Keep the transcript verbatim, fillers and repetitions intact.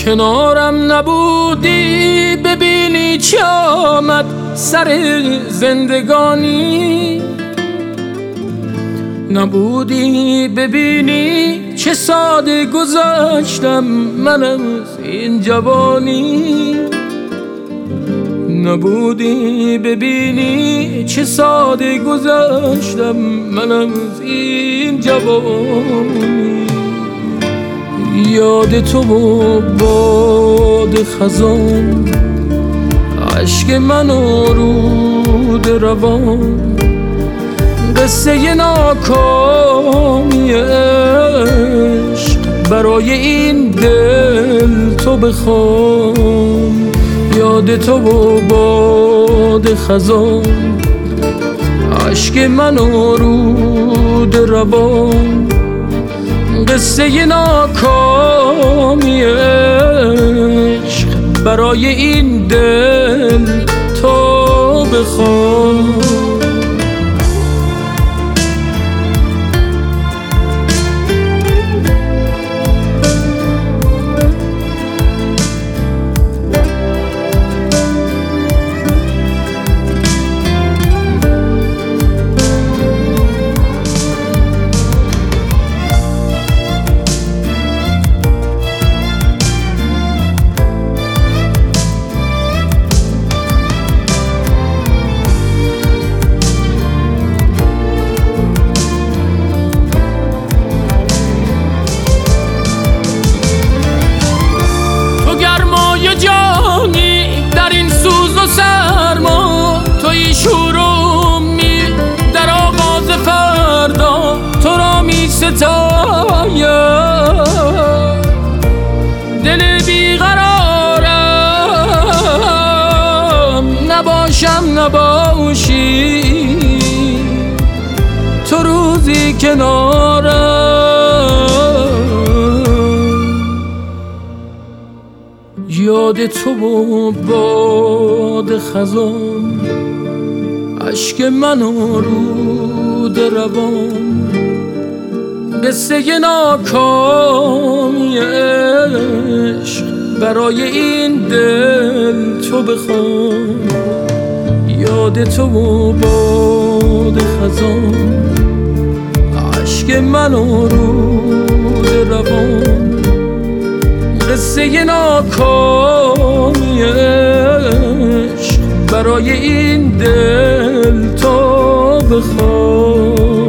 کنارم نبودی ببینی چه آمد سر زندگانی، نبودی ببینی چه ساده گذاشتم من از این جوانی، نبودی ببینی چه ساده گذاشتم من از این جوانی. یاد تو و باد خزان عشق من و رود روان، قصه ناکامی عشق برای این دل تو بخوام. یاد تو و باد خزان عشق من و رود روان، قصه ناکامی عشق برای این دل تو بخوام. جانی در این سوز و سرما، توی شور و امید در آغاز فردا، تو را می ستایم. دل بیقرارم نباشم نباشی، تو روزی کنارم. یاد تو و باد خزان عشق من و رود روان، قصه ناکامی عشق برای این دل تو بخوام. یاد تو و باد خزان عشق من و رود روان، قصه ناکامی عشق برای این دل تو بخوام.